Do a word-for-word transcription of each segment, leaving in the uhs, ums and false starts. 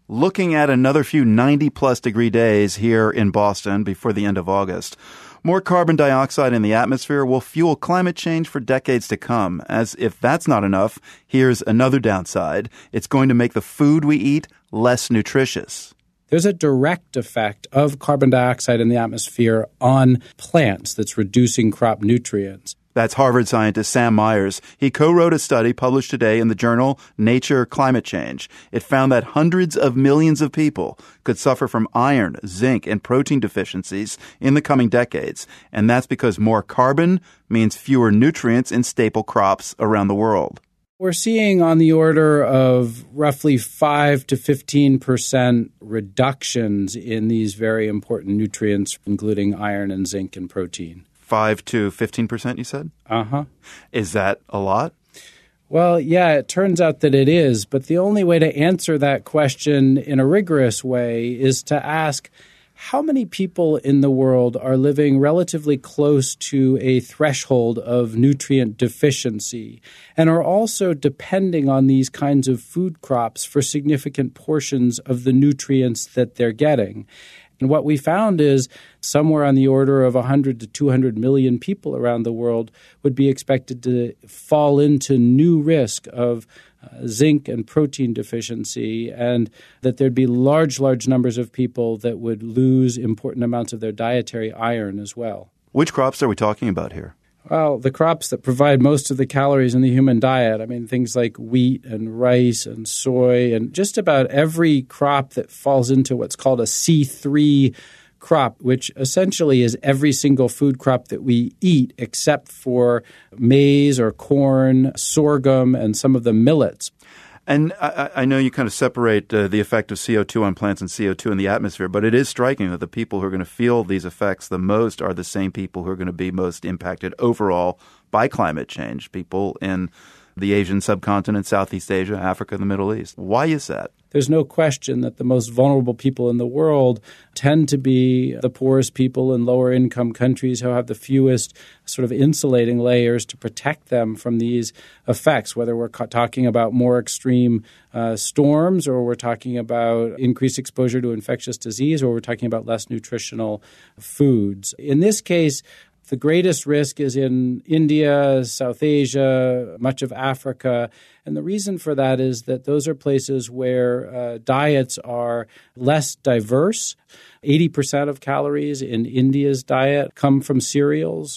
looking at another few ninety-plus degree days here in Boston before the end of August. More carbon dioxide in the atmosphere will fuel climate change for decades to come. As if that's not enough, here's another downside. It's going to make the food we eat less nutritious. There's a direct effect of carbon dioxide in the atmosphere on plants that's reducing crop nutrients. That's Harvard scientist Sam Myers. He co-wrote a study published today in the journal Nature Climate Change. It found that hundreds of millions of people could suffer from iron, zinc, and protein deficiencies in the coming decades. And that's because more carbon means fewer nutrients in staple crops around the world. We're seeing on the order of roughly five to fifteen percent reductions in these very important nutrients, including iron and zinc and protein. five to fifteen percent, you said? Uh-huh. Is that a lot? Well, yeah, it turns out that it is. But the only way to answer that question in a rigorous way is to ask, how many people in the world are living relatively close to a threshold of nutrient deficiency and are also depending on these kinds of food crops for significant portions of the nutrients that they're getting? And what we found is somewhere on the order of one hundred to two hundred million people around the world would be expected to fall into new risk of uh, zinc and protein deficiency, and that there'd be large, large numbers of people that would lose important amounts of their dietary iron as well. Which crops are we talking about here? Well, the crops that provide most of the calories in the human diet, I mean, things like wheat and rice and soy and just about every crop that falls into what's called a C three crop, which essentially is every single food crop that we eat except for maize or corn, sorghum, and some of the millets. And I, I know you kind of separate uh, the effect of C O two on plants and C O two in the atmosphere, but it is striking that the people who are going to feel these effects the most are the same people who are going to be most impacted overall by climate change, people in the Asian subcontinent, Southeast Asia, Africa, and the Middle East. Why is that? There's no question that the most vulnerable people in the world tend to be the poorest people in lower income countries who have the fewest sort of insulating layers to protect them from these effects, whether we're ca- talking about more extreme uh, storms or we're talking about increased exposure to infectious disease or we're talking about less nutritional foods. In this case, the greatest risk is in India, South Asia, much of Africa. And the reason for that is that those are places where uh, diets are less diverse. eighty percent of calories in India's diet come from cereals.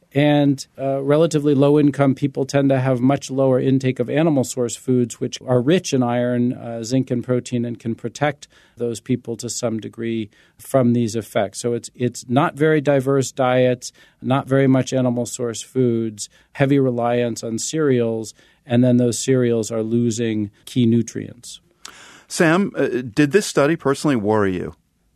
And uh, relatively low-income people tend to have much lower intake of animal source foods, which are rich in iron, uh, zinc, and protein, and can protect those people to some degree from these effects. So it's it's not very diverse diets, not very much animal source foods, heavy reliance on cereals, and then those cereals are losing key nutrients. Sam, uh, did this study personally worry you?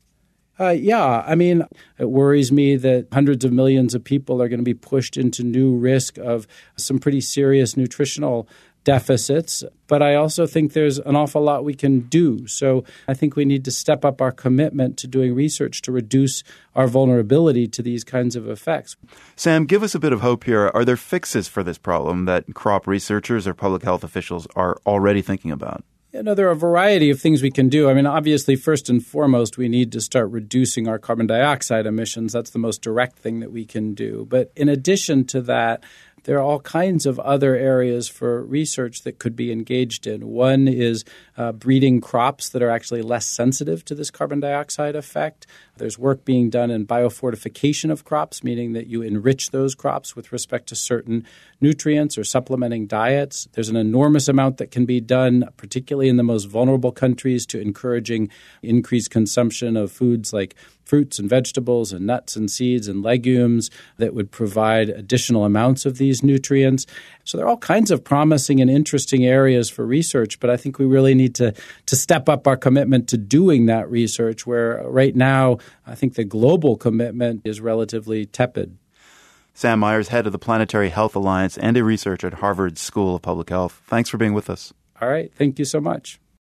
Uh, yeah, I mean, it worries me that hundreds of millions of people are going to be pushed into new risk of some pretty serious nutritional deficits. But I also think there's an awful lot we can do. So I think we need to step up our commitment to doing research to reduce our vulnerability to these kinds of effects. Sam, give us a bit of hope here. Are there fixes for this problem that crop researchers or public health officials are already thinking about? You know, there are a variety of things we can do. I mean, obviously, first and foremost, we need to start reducing our carbon dioxide emissions. That's the most direct thing that we can do. But in addition to that, there are all kinds of other areas for research that could be engaged in. One is uh, breeding crops that are actually less sensitive to this carbon dioxide effect. There's work being done in biofortification of crops, meaning that you enrich those crops with respect to certain nutrients or supplementing diets. There's an enormous amount that can be done, particularly in the most vulnerable countries, to encouraging increased consumption of foods like fruits and vegetables and nuts and seeds and legumes that would provide additional amounts of these nutrients. So there are all kinds of promising and interesting areas for research, but I think we really need to, to step up our commitment to doing that research, where right now I think the global commitment is relatively tepid. Sam Myers, head of the Planetary Health Alliance and a researcher at Harvard School of Public Health. Thanks for being with us. All right. Thank you so much.